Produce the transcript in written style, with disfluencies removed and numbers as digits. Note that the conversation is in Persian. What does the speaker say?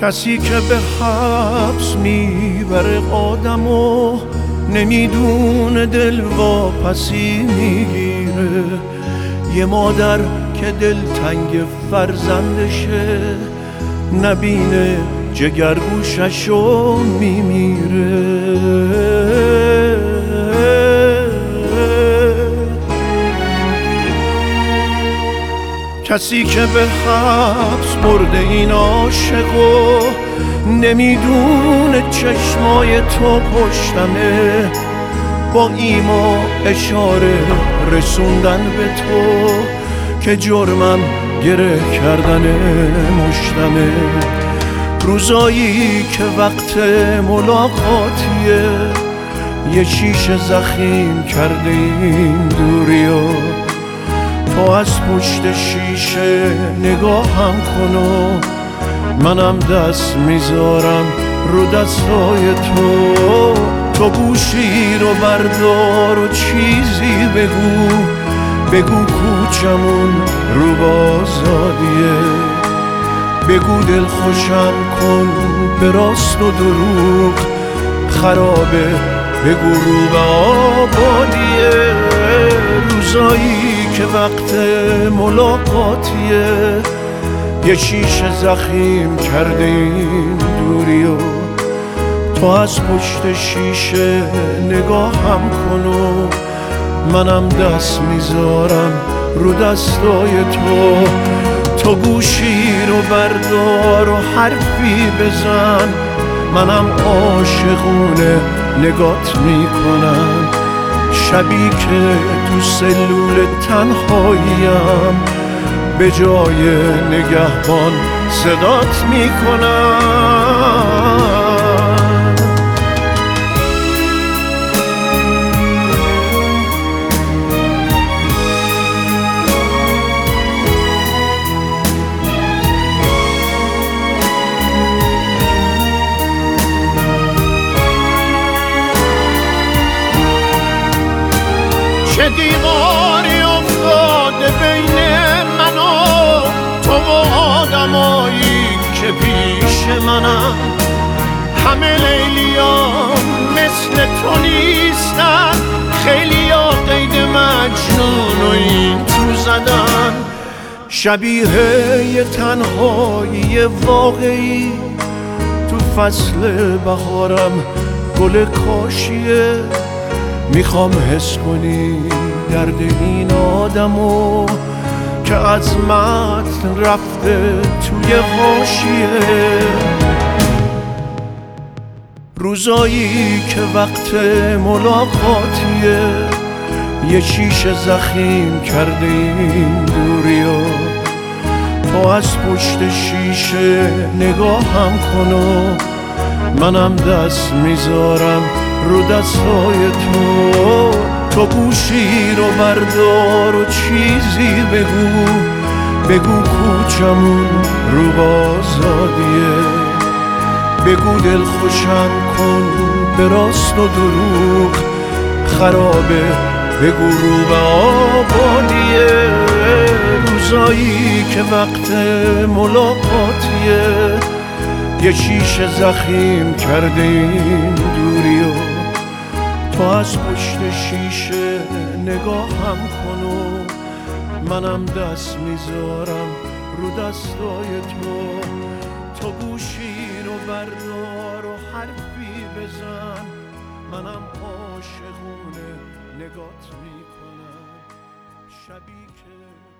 کسی که به حبس میبره آدمو نمیدونه دل واپسی میگیره. یه مادر که دلتنگ فرزندشه نبینه جگرگوششو میمیره. کسی که به حبس برده این عاشقو نمیدونه چشمای تو پشتمه، با ایما اشاره رسوندن به تو که جرمم گره کردن مشتمه. روزایی که وقت ملاقاتیه یه شیشه زخیم کرده این دوریو، تو از پشت شیشه نگاهم کن و منم دست میذارم رو دستای تو. تو گوشی رو بردار و چیزی بگو کوچمون رو بازادیه. بگو دل خوشم کن به راست و دروغ خرابه، بگو رو به آبادیه. روزایی که وقت ملاقاتیه یه شیشه زخیم کرده این دوریو، تو از پشت شیشه نگاهم کن و منم دست میذارم رو دستای تو. تو گوشی رو بردار و حرفی بزن، منم عاشقونه نگات میکنم. شبی که تو سلول تنهاییم به جای نگهبان صدات میکنم. چه دیواری افتاده بین من و تو و آدمایی که پیش منم. همه لیلیان مثل تو نیستن، خیلی ها قید مجنون و این تو زدن. شبیه یه تنهایی واقعی تو فصل بهارم گل کاشیه. میخوام حس کنی درد این آدمو که از متن رفته توی حاشیه. روزایی که وقت ملاقاتیه یه شیشه زخیم کرده این دوریو، تو از پشت شیشه نگاهم کن و منم دست میذارم رو دستای تو. تو گوشی رو بردار و چیزی بگو کوچمون رو بازادیه. بگو دل خوشم کن به راست و دروغ خرابه، بگو رو به آبادیه. روزایی که وقت ملاقاتیه یه شیشه زخیم کرده این دوریو، تو از پشت شیشه نگاهم کن و منم دست میذارم رو دستای تو. تو گوشی رو بردار و حرفی بزن، منم عاشقونه نگات میکنم. شبی که